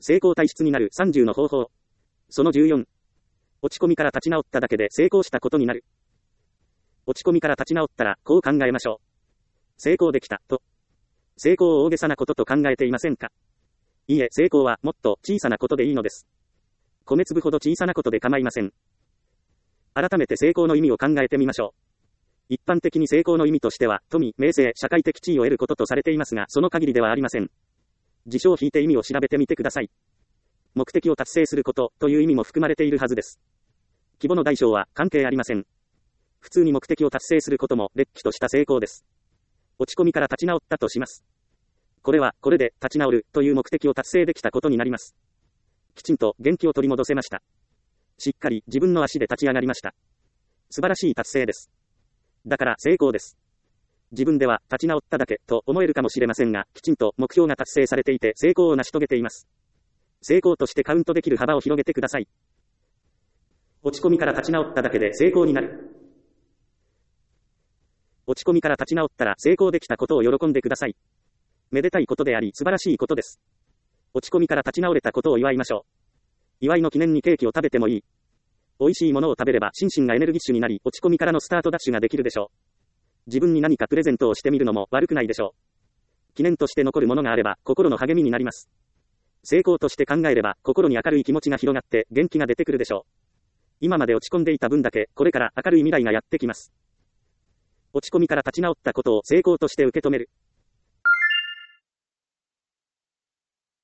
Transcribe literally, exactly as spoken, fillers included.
成功体質になるさんじゅうの方法。そのじゅうよん。落ち込みから立ち直っただけで成功したことになる。落ち込みから立ち直ったら、こう考えましょう。成功できた、と。成功を大げさなことと考えていませんか？いいえ、成功はもっと小さなことでいいのです。米粒ほど小さなことで構いません。改めて成功の意味を考えてみましょう。一般的に成功の意味としては、富、名声、社会的地位を得ることとされていますが、その限りではありません。辞書を引いて意味を調べてみてください。目的を達成することという意味も含まれているはずです。規模の大小は関係ありません。普通に目的を達成することも、れっきとした成功です。落ち込みから立ち直ったとします。これは、これで立ち直るという目的を達成できたことになります。きちんと元気を取り戻せました。しっかり自分の足で立ち上がりました。素晴らしい達成です。だから成功です。自分では立ち直っただけと思えるかもしれませんが、きちんと目標が達成されていて成功を成し遂げています。成功としてカウントできる幅を広げてください。落ち込みから立ち直っただけで成功になる。落ち込みから立ち直ったら成功できたことを喜んでください。めでたいことであり素晴らしいことです。落ち込みから立ち直れたことを祝いましょう。祝いの記念にケーキを食べてもいい。美味しいものを食べれば心身がエネルギッシュになり、落ち込みからのスタートダッシュができるでしょう。自分に何かプレゼントをしてみるのも悪くないでしょう。記念として残るものがあれば心の励みになります。成功として考えれば心に明るい気持ちが広がって元気が出てくるでしょう。今まで落ち込んでいた分だけこれから明るい未来がやってきます。落ち込みから立ち直ったことを成功として受け止める。